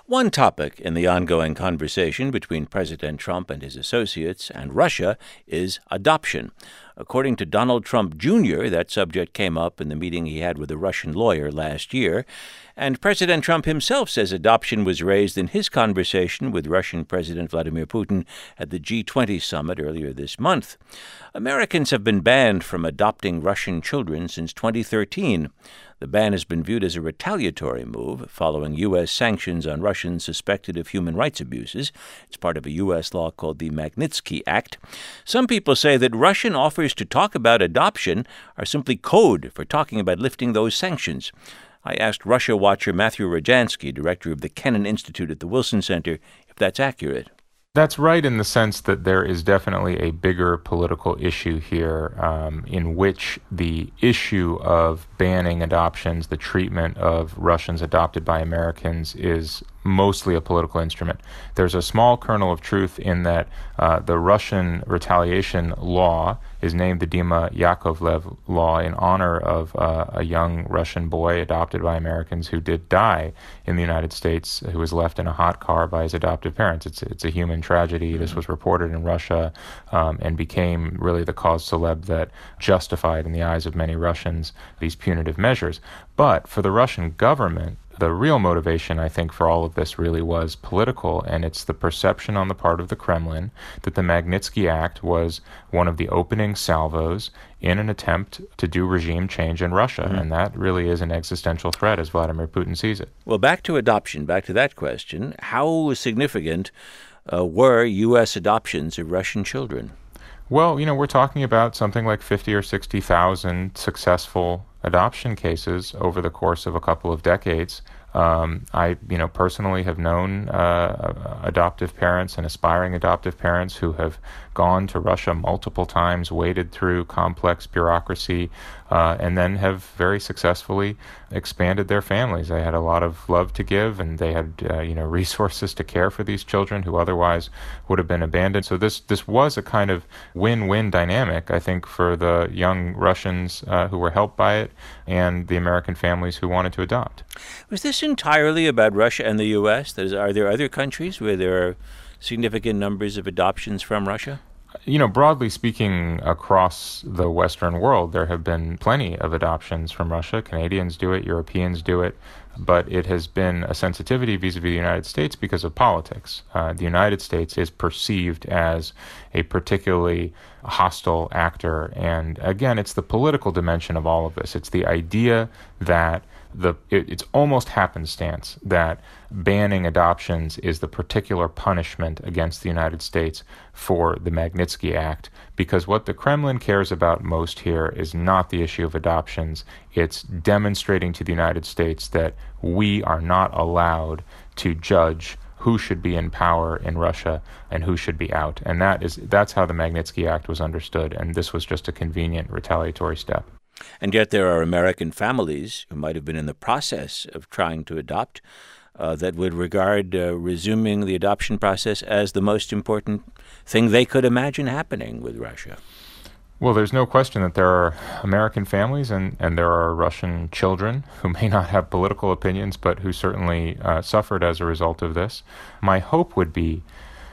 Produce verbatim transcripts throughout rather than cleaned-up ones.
One topic in the ongoing conversation between President Trump and his associates and Russia is adoption. According to Donald Trump Junior, that subject came up in the meeting he had with a Russian lawyer last year, and President Trump himself says adoption was raised in his conversation with Russian President Vladimir Putin at the G twenty summit earlier this month. Americans have been banned from adopting Russian children since twenty thirteen. The ban has been viewed as a retaliatory move following U S sanctions on Russians suspected of human rights abuses. It's part of a U S law called the Magnitsky Act. Some people say that Russian offers to talk about adoption are simply code for talking about lifting those sanctions. I asked Russia watcher Matthew Rojansky, director of the Kennan Institute at the Wilson Center, if that's accurate. That's right in the sense that there is definitely a bigger political issue here um, in which the issue of banning adoptions, the treatment of Russians adopted by Americans, is mostly a political instrument. There's a small kernel of truth in that uh, the Russian retaliation law is named the Dima Yakovlev law in honor of uh, a young Russian boy adopted by Americans who did die in the United States, who was left in a hot car by his adoptive parents. It's, it's a human tragedy. This was reported in Russia um, and became really the cause célèbre that justified, in the eyes of many Russians, these punitive measures. But for the Russian government, the real motivation, I think, for all of this really was political, and it's the perception on the part of the Kremlin that the Magnitsky Act was one of the opening salvos in an attempt to do regime change in Russia, mm-hmm. and that really is an existential threat as Vladimir Putin sees it. Well, back to adoption, back to that question. How significant uh, were U S adoptions of Russian children? Well, you know, we're talking about something like fifty or sixty thousand successful adoption cases over the course of a couple of decades. Um, I, you know, personally have known uh, adoptive parents and aspiring adoptive parents who have gone to Russia multiple times, waded through complex bureaucracy, uh, and then have very successfully expanded their families. They had a lot of love to give, and they had, uh, you know, resources to care for these children who otherwise would have been abandoned. So this this was a kind of win-win dynamic, I think, for the young Russians uh, who were helped by it and the American families who wanted to adopt. Was this entirely about Russia and the U S? That is, are there other countries where there are significant numbers of adoptions from Russia? You know, broadly speaking, across the Western world, there have been plenty of adoptions from Russia. Canadians do it, Europeans do it, but it has been a sensitivity vis-a-vis the United States because of politics. Uh, the United States is perceived as a particularly hostile actor, and again, it's the political dimension of all of this. It's the idea that the it, it's almost happenstance that banning adoptions is the particular punishment against the United States for the Magnitsky Act, because what the Kremlin cares about most here is not the issue of adoptions. It's demonstrating to the United States that we are not allowed to judge who should be in power in Russia and who should be out. And that is that's how the Magnitsky Act was understood, and this was just a convenient retaliatory step. And yet there are American families who might have been in the process of trying to adopt uh, that would regard uh, resuming the adoption process as the most important thing they could imagine happening with Russia. Well, there's no question that there are American families and, and there are Russian children who may not have political opinions, but who certainly uh, suffered as a result of this. My hope would be,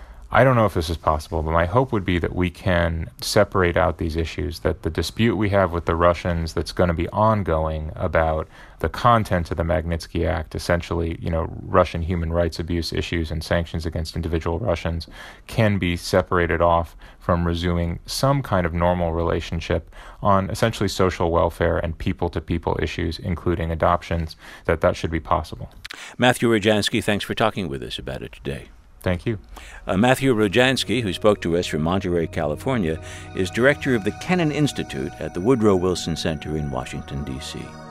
I don't know if this is possible, but my hope would be that we can separate out these issues, that the dispute we have with the Russians that's going to be ongoing about the content of the Magnitsky Act, essentially, you know, Russian human rights abuse issues and sanctions against individual Russians, can be separated off from resuming some kind of normal relationship on essentially social welfare and people-to-people issues, including adoptions, that that should be possible. Matthew Rojansky, thanks for talking with us about it today. Thank you. Uh, Matthew Rojansky, who spoke to us from Monterey, California, is director of the Kennan Institute at the Woodrow Wilson Center in Washington, D C